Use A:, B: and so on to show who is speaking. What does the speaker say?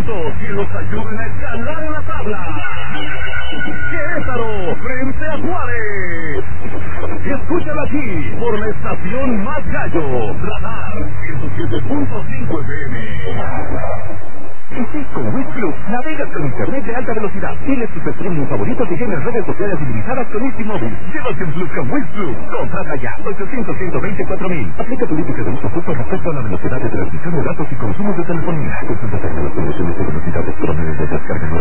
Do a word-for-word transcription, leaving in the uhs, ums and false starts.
A: puntos que los ayuden a escalar en la tabla. Querétaro frente a Juárez. Escúchalo aquí por la estación Más Gallo, Radar ciento siete punto cinco F M. Estás con Wiz Plus, navega con internet de alta velocidad. Tienes tus streaming favoritos y tienes redes sociales ilimitadas con Easy Móvil. Llévate un Plus con Wiz Plus. Contrata ya, ochocientos, ciento veinticuatro mil. Aplica política de uso justo respecto a la velocidad de transmisión de datos y consumos de telefonía. Consulta las condiciones de velocidad de promedio de descarga